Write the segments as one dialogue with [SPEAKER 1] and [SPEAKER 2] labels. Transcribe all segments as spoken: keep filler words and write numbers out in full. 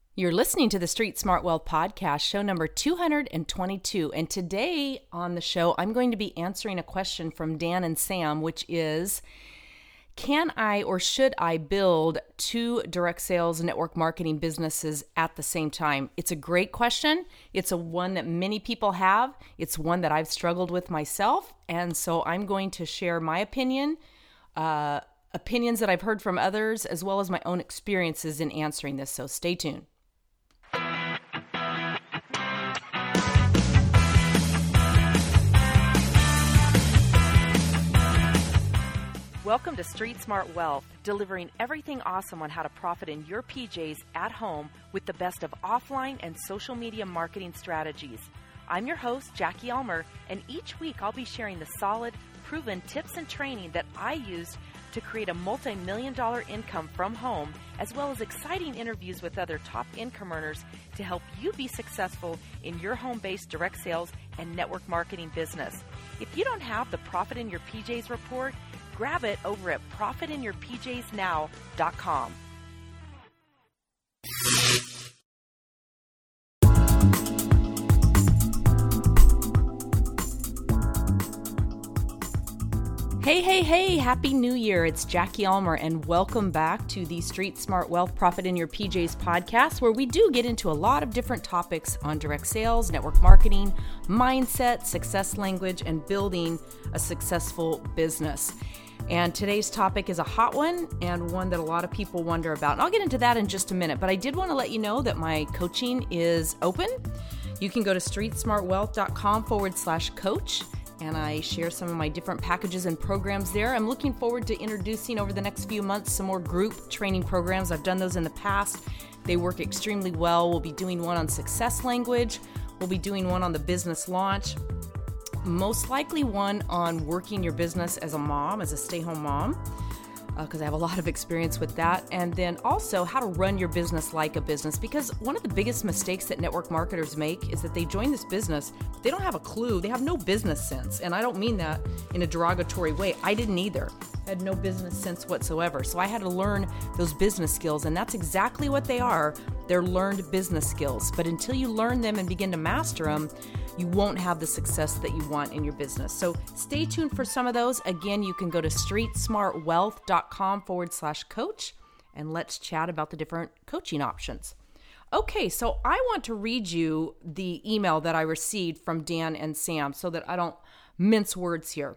[SPEAKER 1] You're listening to the Street Smart Wealth Podcast, show number two hundred twenty-two. And today on the show, I'm going to be answering a question from Dan and Sam, which is, can I or should I build two direct sales network marketing businesses at the same time? It's a great question. It's a one that many people have. It's one that I've struggled with myself. And so I'm going to share my opinion, uh, opinions that I've heard from others, as well as my own experiences in answering this. So stay tuned. Welcome to Street Smart Wealth, delivering everything awesome on how to profit in your P Js at home with the best of offline and social media marketing strategies. I'm your host, Jackie Elmer, and each week I'll be sharing the solid, proven tips and training that I used to create a multi-million dollar income from home, as well as exciting interviews with other top income earners to help you be successful in your home-based direct sales and network marketing business. If you don't have the Profit in Your P Js report, grab it over at profit in your p js now dot com. Hey, hey, hey, Happy New Year. It's Jackie Elmer, and welcome back to the Street Smart Wealth Profit in Your P Js podcast, where we do get into a lot of different topics on direct sales, network marketing, mindset, success language, and building a successful business. And today's topic is a hot one and one that a lot of people wonder about. And I'll get into that in just a minute, but I did want to let you know that my coaching is open. You can go to streetsmartwealth.com forward slash coach, and I share some of my different packages and programs there. I'm looking forward to introducing over the next few months some more group training programs. I've done those in the past. They work extremely well. We'll be doing one on success language. We'll be doing one on the business launch. Most likely one on working your business as a mom, as a stay-home mom, because uh, I have a lot of experience with that. And then also how to run your business like a business, because one of the biggest mistakes that network marketers make is that they join this business, but they don't have a clue. They have no business sense. And I don't mean that in a derogatory way. I didn't either. I had no business sense whatsoever. So I had to learn those business skills, and that's exactly what they are. They're learned business skills. But until you learn them and begin to master them, you won't have the success that you want in your business. So stay tuned for some of those. Again, you can go to streetsmartwealth.com forward slash coach, and let's chat about the different coaching options. Okay, so I want to read you the email that I received from Dan and Sam so that I don't mince words here.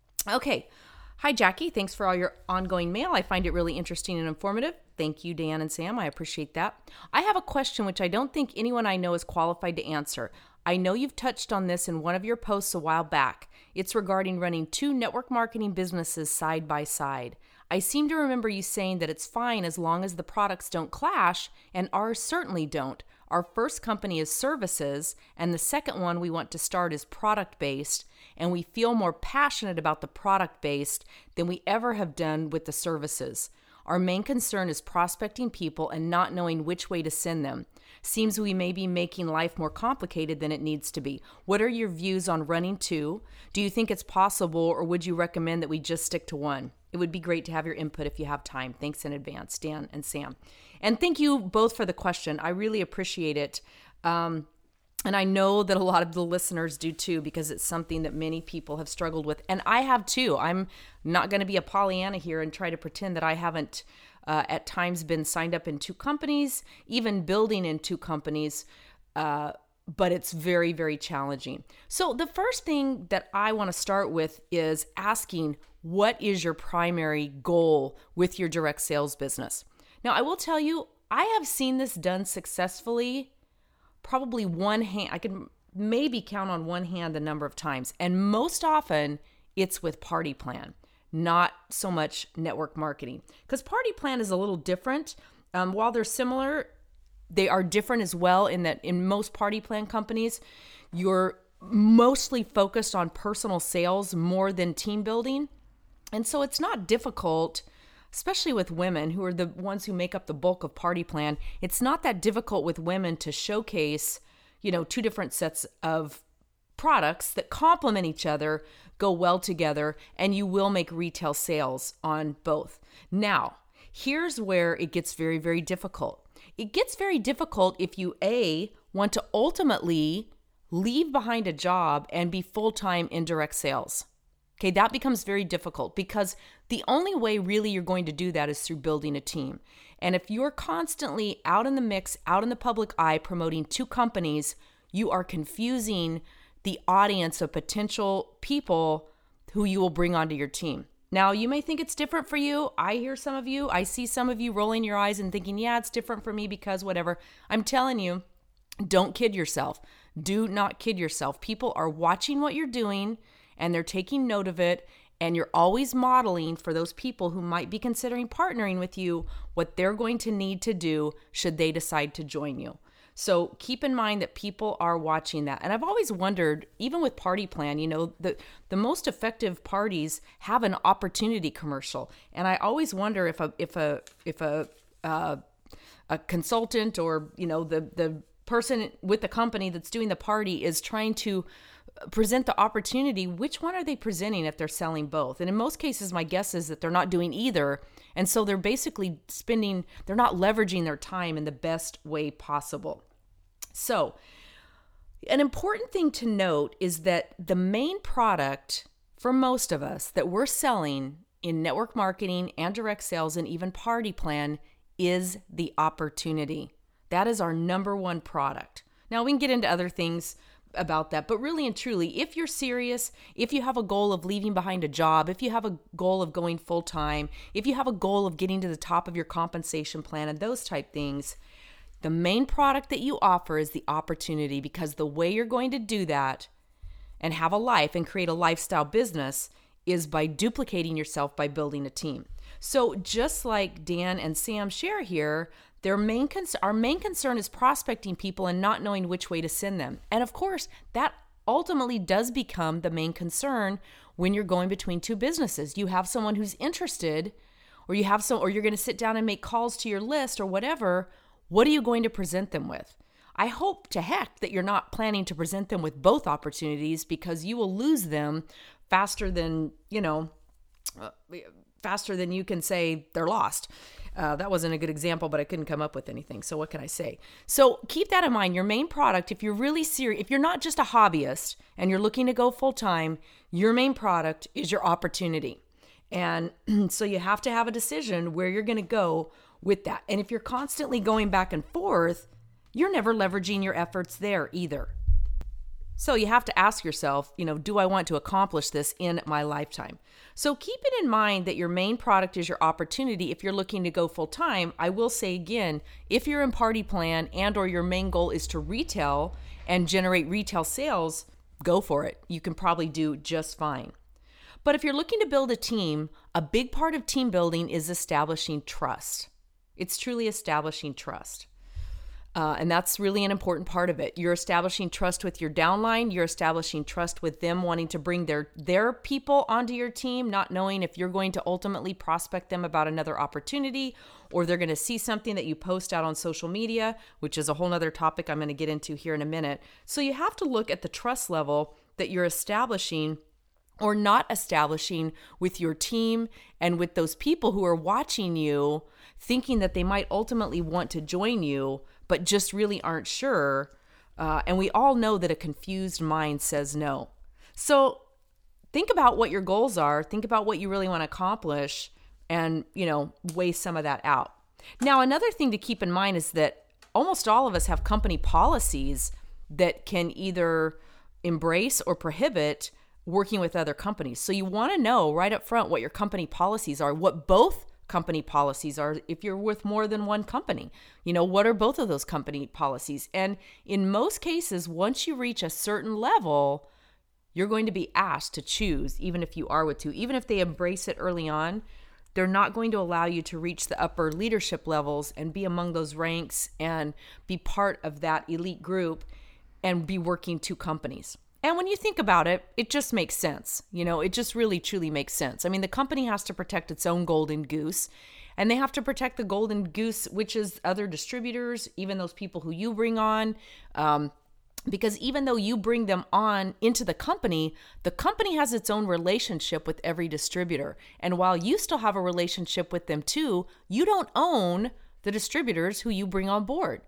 [SPEAKER 1] Okay. Hi, Jackie. Thanks for all your ongoing mail. I find it really interesting and informative. Thank you, Dan and Sam. I appreciate that. I have a question which I don't think anyone I know is qualified to answer. I know you've touched on this in one of your posts a while back. It's regarding running two network marketing businesses side by side. I seem to remember you saying that it's fine as long as the products don't clash, and ours certainly don't. Our first company is services, and the second one we want to start is product-based, and we feel more passionate about the product-based than we ever have done with the services. Our main concern is prospecting people and not knowing which way to send them. Seems we may be making life more complicated than it needs to be. What are your views on running two? Do you think it's possible, or would you recommend that we just stick to one? It would be great to have your input if you have time. Thanks in advance, Dan and Sam. And thank you both for the question. I really appreciate it. Um, and I know that a lot of the listeners do too, because it's something that many people have struggled with. And I have too. I'm not going to be a Pollyanna here and try to pretend that I haven't uh, at times been signed up in two companies, even building in two companies. Uh, but it's very, very challenging. So the first thing that I want to start with is asking, what is your primary goal with your direct sales business? Now, I will tell you, I have seen this done successfully, probably one hand, I can maybe count on one hand the number of times. And most often it's with Party Plan, not so much network marketing. Because Party Plan is a little different. Um, while they're similar, they are different as well in that in most Party Plan companies, you're mostly focused on personal sales more than team building. And so it's not difficult, especially with women who are the ones who make up the bulk of Party Plan. It's not that difficult with women to showcase, you know, two different sets of products that complement each other, go well together, and you will make retail sales on both. Now, here's where it gets very, very difficult. it gets very difficult if you, A, want to ultimately leave behind a job and be full-time in direct sales. Okay, that becomes very difficult because the only way really you're going to do that is through building a team. And if you're constantly out in the mix, out in the public eye, promoting two companies, you are confusing the audience of potential people who you will bring onto your team. Now, you may think it's different for you. I hear some of you, I see some of you rolling your eyes and thinking, yeah, it's different for me because whatever. I'm telling you, don't kid yourself. Do not kid yourself. People are watching what you're doing and they're taking note of it. And you're always modeling for those people who might be considering partnering with you what they're going to need to do should they decide to join you. So keep in mind that people are watching that. And I've always wondered, even with Party Plan, you know, the, the most effective parties have an opportunity commercial. And I always wonder if a if a if a uh, a consultant or, you know, the the person with the company that's doing the party is trying to present the opportunity, which one are they presenting if they're selling both? And in most cases, my guess is that they're not doing either. And so they're basically spending, they're not leveraging their time in the best way possible. So an important thing to note is that the main product for most of us that we're selling in network marketing and direct sales and even Party Plan is the opportunity. That is our number one product. Now we can get into other things about that, but really and truly, if you're serious, if you have a goal of leaving behind a job, if you have a goal of going full time, if you have a goal of getting to the top of your compensation plan and those type things, the main product that you offer is the opportunity, because the way you're going to do that and have a life and create a lifestyle business is by duplicating yourself by building a team. So just like Dan and Sam share here, Their main con- our main concern is prospecting people and not knowing which way to send them. And of course, that ultimately does become the main concern when you're going between two businesses. You have someone who's interested, or you have some, or you're going to sit down and make calls to your list or whatever. What are you going to present them with? I hope to heck that you're not planning to present them with both opportunities, because you will lose them faster than, you know, uh, faster than you can say they're lost. Uh, that wasn't a good example, but I couldn't come up with anything. So what can I say? So keep that in mind. Your main product, if you're really serious, if you're not just a hobbyist and you're looking to go full time, your main product is your opportunity. And so you have to have a decision where you're going to go with that. And if you're constantly going back and forth, you're never leveraging your efforts there either. So you have to ask yourself, you know, do I want to accomplish this in my lifetime? So keep it in mind that your main product is your opportunity. If you're looking to go full time, I will say again, if you're in Party Plan and or your main goal is to retail and generate retail sales, go for it. You can probably do just fine. But if you're looking to build a team, a big part of team building is establishing trust. It's truly establishing trust. Uh, and that's really an important part of it. You're establishing trust with your downline. You're establishing trust with them wanting to bring their their people onto your team, not knowing if you're going to ultimately prospect them about another opportunity, or they're going to see something that you post out on social media, which is a whole nother topic I'm going to get into here in a minute. So you have to look at the trust level that you're establishing or not establishing with your team and with those people who are watching you, thinking that they might ultimately want to join you, but just really aren't sure. Uh, and we all know that a confused mind says no. So think about what your goals are. Think about what you really want to accomplish and, you know, weigh some of that out. Now, another thing to keep in mind is that almost all of us have company policies that can either embrace or prohibit working with other companies. So you want to know right up front what your company policies are, what both company policies are if you're with more than one company. You know, what are both of those company policies? And in most cases, once you reach a certain level, you're going to be asked to choose, even if you are with two. Even if they embrace it early on, they're not going to allow you to reach the upper leadership levels and be among those ranks and be part of that elite group and be working two companies. And when you think about it, it just makes sense. You know, it just really, truly makes sense. I mean, the company has to protect its own golden goose, and they have to protect the golden goose, which is other distributors, even those people who you bring on. Um, because even though you bring them on into the company, the company has its own relationship with every distributor. And while you still have a relationship with them too, you don't own the distributors who you bring on board.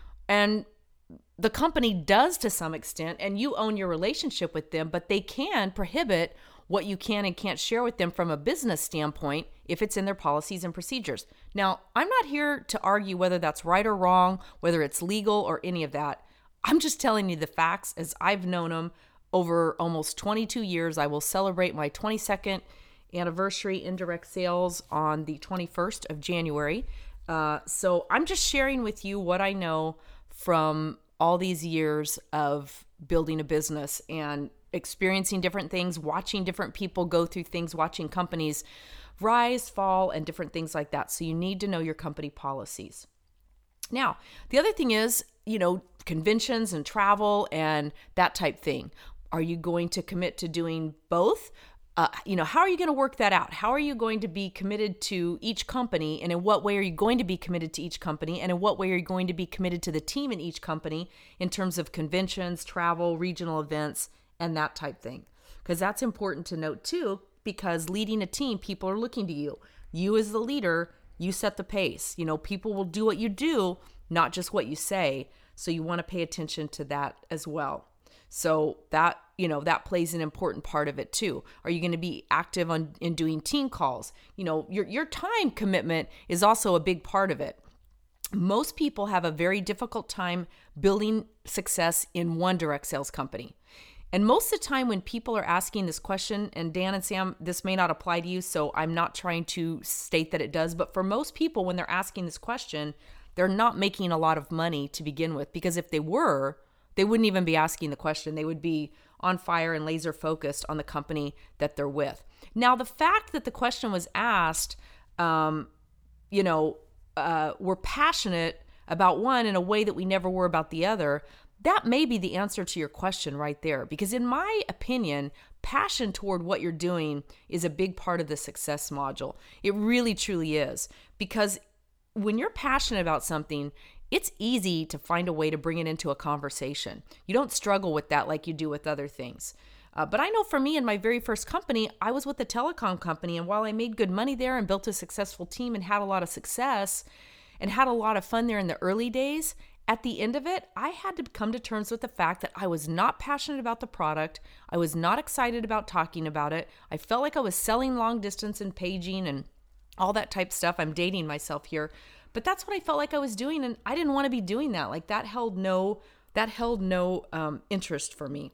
[SPEAKER 1] And the company does to some extent, and you own your relationship with them, but they can prohibit what you can and can't share with them from a business standpoint if it's in their policies and procedures. Now, I'm not here to argue whether that's right or wrong, whether it's legal or any of that. I'm just telling you the facts as I've known them over almost twenty-two years. I will celebrate my twenty-second anniversary in direct sales on the twenty-first of January. Uh, so I'm just sharing with you what I know from all these years of building a business and experiencing different things, watching different people go through things, watching companies rise, fall, and different things like that. So you need to know your company policies. Now, the other thing is, you know, conventions and travel and that type thing. Are you going to commit to doing both? Uh, you know, how are you going to work that out? How are you going to be committed to each company? And in what way are you going to be committed to each company? And in what way are you going to be committed to the team in each company in terms of conventions, travel, regional events, and that type thing? Because that's important to note too, because leading a team, people are looking to you. You as the leader, you set the pace. You know, people will do what you do, not just what you say. So you want to pay attention to that as well. So that, you know, that plays an important part of it too. Are you going to be active on in doing team calls? You know, your your time commitment is also a big part of it. Most people have a very difficult time building success in one direct sales company. And most of the time when people are asking this question, and Dan and Sam, this may not apply to you, so I'm not trying to state that it does, but for most people, when they're asking this question, they're not making a lot of money to begin with, because if they were, they wouldn't even be asking the question. They would be on fire and laser focused on the company that they're with. Now, the fact that the question was asked, um, you know, uh, we're passionate about one in a way that we never were about the other, that may be the answer to your question right there. Because in my opinion, passion toward what you're doing is a big part of the success module. It really, truly is. Because when you're passionate about something, it's easy to find a way to bring it into a conversation. You don't struggle with that like you do with other things. Uh, but I know for me, in my very first company, I was with a telecom company. And while I made good money there and built a successful team and had a lot of success and had a lot of fun there in the early days, at the end of it, I had to come to terms with the fact that I was not passionate about the product. I was not excited about talking about it. I felt like I was selling long distance and paging and all that type stuff. I'm dating myself here. But that's what I felt like I was doing, and I didn't want to be doing that. Like that held no, that held no um, interest for me.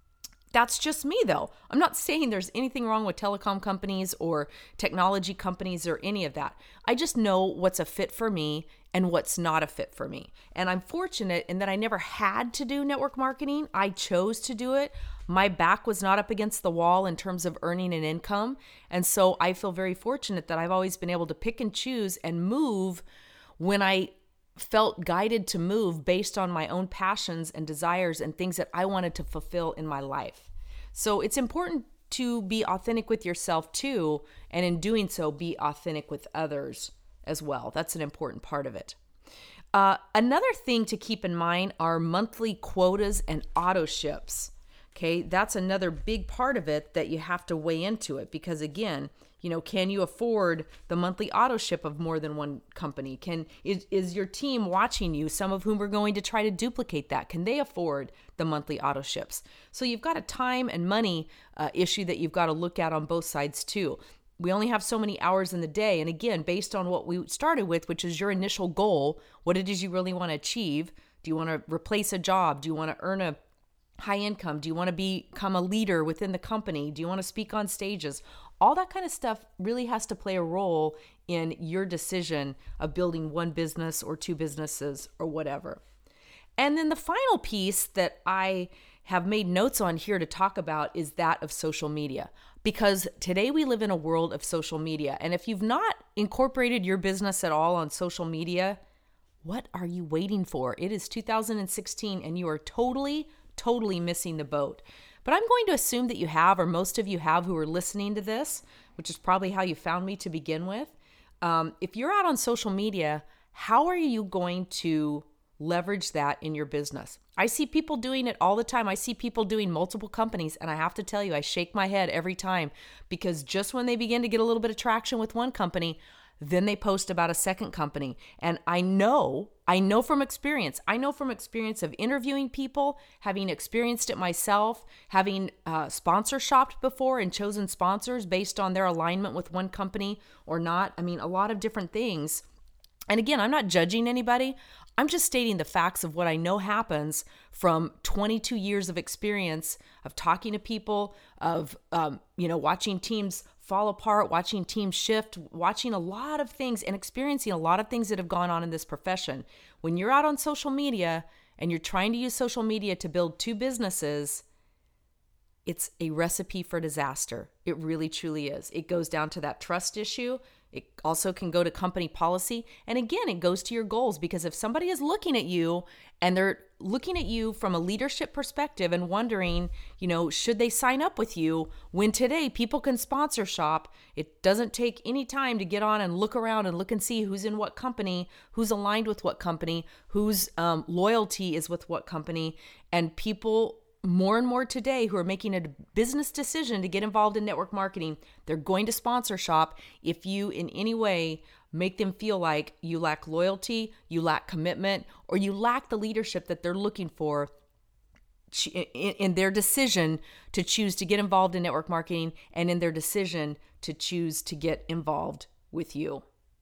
[SPEAKER 1] That's just me, though. I'm not saying there's anything wrong with telecom companies or technology companies or any of that. I just know what's a fit for me and what's not a fit for me. And I'm fortunate in that I never had to do network marketing. I chose to do it. My back was not up against the wall in terms of earning an income. And so I feel very fortunate that I've always been able to pick and choose and move when I felt guided to move based on my own passions and desires and things that I wanted to fulfill in my life. So it's important to be authentic with yourself too, and in doing so, be authentic with others as well. That's an important part of it. Uh, another thing to keep in mind are monthly quotas and auto ships. Okay, that's another big part of it that you have to weigh into it, because again, you know, can you afford the monthly auto ship of more than one company? Can is, is your team watching you, some of whom are going to try to duplicate that? Can they afford the monthly auto ships? So you've got a time and money uh, issue that you've got to look at on both sides too. We only have so many hours in the day. And again, based on what we started with, which is your initial goal, what it is you really want to achieve. Do you want to replace a job? Do you want to earn a high income? Do you want to become a leader within the company? Do you want to speak on stages? All that kind of stuff really has to play a role in your decision of building one business or two businesses or whatever. And then the final piece that I have made notes on here to talk about is that of social media. Because today we live in a world of social media. And if you've not incorporated your business at all on social media, what are you waiting for? It is two thousand sixteen and you are totally, totally missing the boat. But I'm going to assume that you have, or most of you have who are listening to this, which is probably how you found me to begin with. Um, if you're out on social media, how are you going to leverage that in your business? I see people doing it all the time. I see people doing multiple companies, and I have to tell you, I shake my head every time, because just when they begin to get a little bit of traction with one company, Then they post about a second company. And I know, I know from experience, I know from experience of interviewing people, having experienced it myself, having uh, sponsor shopped before and chosen sponsors based on their alignment with one company or not. I mean, a lot of different things. And again, I'm not judging anybody. I'm just stating the facts of what I know happens from twenty-two years of experience of talking to people, of, um, you know, watching teams fall apart, watching teams shift, watching a lot of things and experiencing a lot of things that have gone on in this profession. When you're out on social media and you're trying to use social media to build two businesses, it's a recipe for disaster. It really, truly is. It goes down to that trust issue. It also can go to company policy. And again, it goes to your goals, because if somebody is looking at you and they're looking at you from a leadership perspective and wondering, you know, should they sign up with you when today people can sponsor shop? It doesn't take any time to get on and look around and look and see who's in what company, who's aligned with what company, whose um, loyalty is with what company. And people more and more today who are making a business decision to get involved in network marketing, they're going to sponsor shop if you in any way make them feel like you lack loyalty, you lack commitment, or you lack the leadership that they're looking for in their decision to choose to get involved in network marketing and in their decision to choose to get involved with you.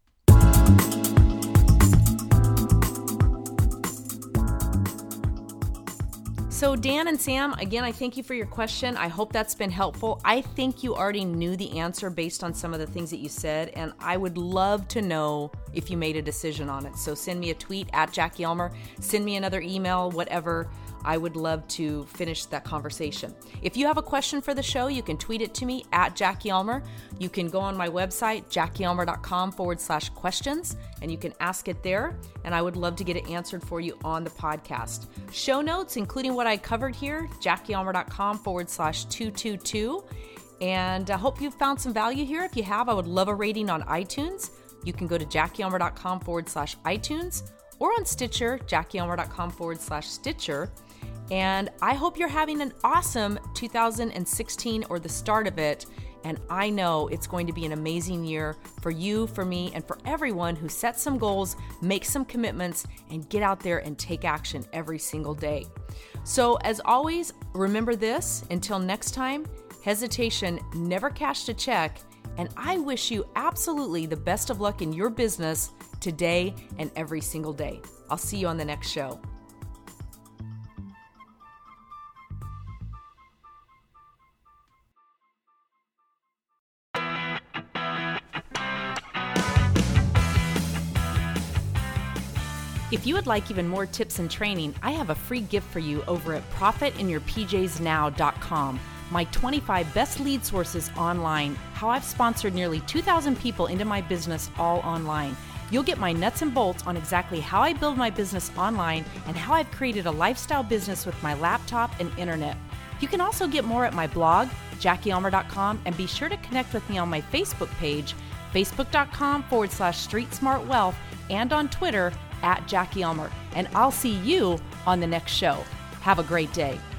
[SPEAKER 1] So Dan and Sam, again, I thank you for your question. I hope that's been helpful. I think you already knew the answer based on some of the things that you said, and I would love to know if you made a decision on it. So send me a tweet at Jackie Ulmer, send me another email, whatever. I would love to finish that conversation. If you have a question for the show, you can tweet it to me at Jackie Ulmer. You can go on my website, JackieUlmer.com forward slash questions, and you can ask it there, and I would love to get it answered for you on the podcast. Show notes, including what I covered here, JackieUlmer.com forward slash 222. And I hope you've found some value here. If you have, I would love a rating on iTunes. You can go to JackieUlmer.com forward slash iTunes or on Stitcher, JackieUlmer.com forward slash Stitcher. And I hope you're having an awesome two thousand sixteen or the start of it. And I know it's going to be an amazing year for you, for me, and for everyone who sets some goals, makes some commitments, and get out there and take action every single day. So as always, remember this, until next time, hesitation never cashed a check. And I wish you absolutely the best of luck in your business today and every single day. I'll see you on the next show. If you would like even more tips and training, I have a free gift for you over at profit in your p js now dot com. My twenty-five best lead sources online, how I've sponsored nearly two thousand people into my business all online. You'll get my nuts and bolts on exactly how I build my business online and how I've created a lifestyle business with my laptop and internet. You can also get more at my blog, Jackie Ulmer dot com, and be sure to connect with me on my Facebook page, Facebook.com forward slash Street Smart Wealth, and on Twitter at Jackie Ulmer. And I'll see you on the next show. Have a great day.